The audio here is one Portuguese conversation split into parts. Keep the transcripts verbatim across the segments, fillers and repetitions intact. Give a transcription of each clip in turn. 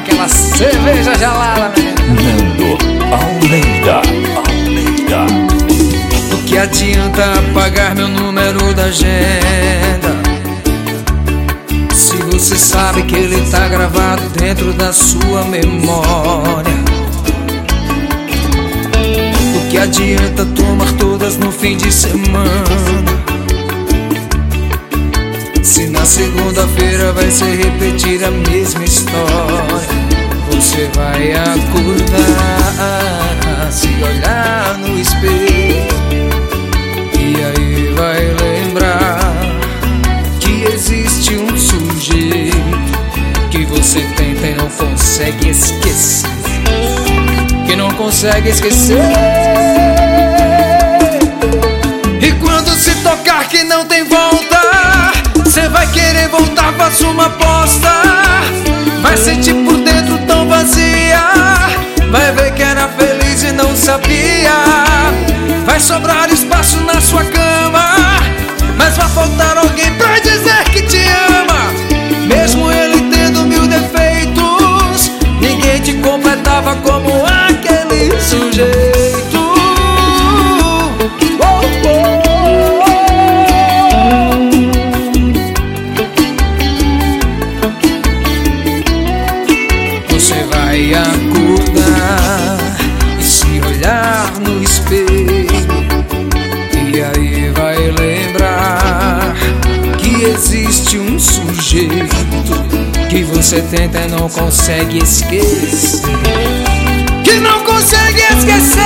aquela cerveja gelada, Nando Almeida, Almeida. do que adianta apagar meu número da agenda, se você sabe que ele tá gravado dentro da sua memória? Do que adianta tomar todas no fim de semana, se na segunda-feira vai se repetir a mesma história? Você vai acordar, se olhar no espelho, e aí vai lembrar que existe um sujeito que você tenta e não consegue esquecer, que não consegue esquecer. E quando se tocar que não tem volta, cê vai querer voltar, faça uma aposta. Vai sentir por dentro tão vazia, vai ver que era feliz e não sabia. Vai sobrar espaço na sua cama, mas vai faltar alguém pra dizer que te ama. Mesmo ele tendo mil defeitos, ninguém te completava como aquele sujeito. Oh, oh. Você vai acordar e se olhar no espelho, e aí vai lembrar que existe um sujeito que você tenta e não consegue esquecer, que não consegue esquecer.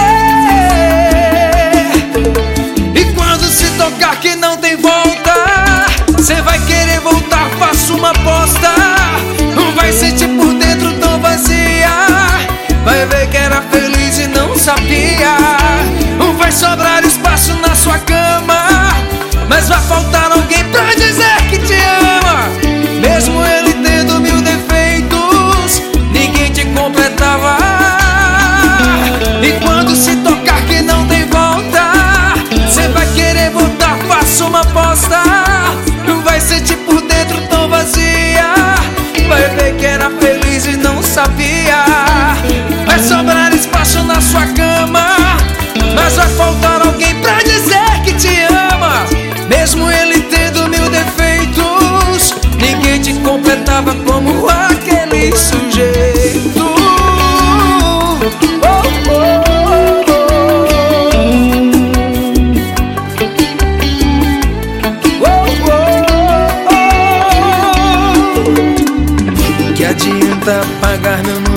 E quando se tocar que não tem volta, cê vai querer voltar, faça uma aposta. Não vai sentir por dentro tão vazia, vai ver que era feliz e não sabia. Não vai sobrar espaço na sua cama, mas vai faltar alguém pra dizer que te ama. Mesmo ele tendo mil defeitos, ninguém te completava. E quando se tocar que não tem volta, cê vai querer voltar, faça uma aposta. Não vai sentir por dentro tão vazia, vai ver que era feliz e não sabia. Vai sobrar espaço na sua cama, mas vai faltar alguém pra dizer que te ama. Mesmo ele tendo mil defeitos, ninguém te completava como aquele sujeito. Oh, oh, oh, oh, oh, oh. Que adianta apagar meu nome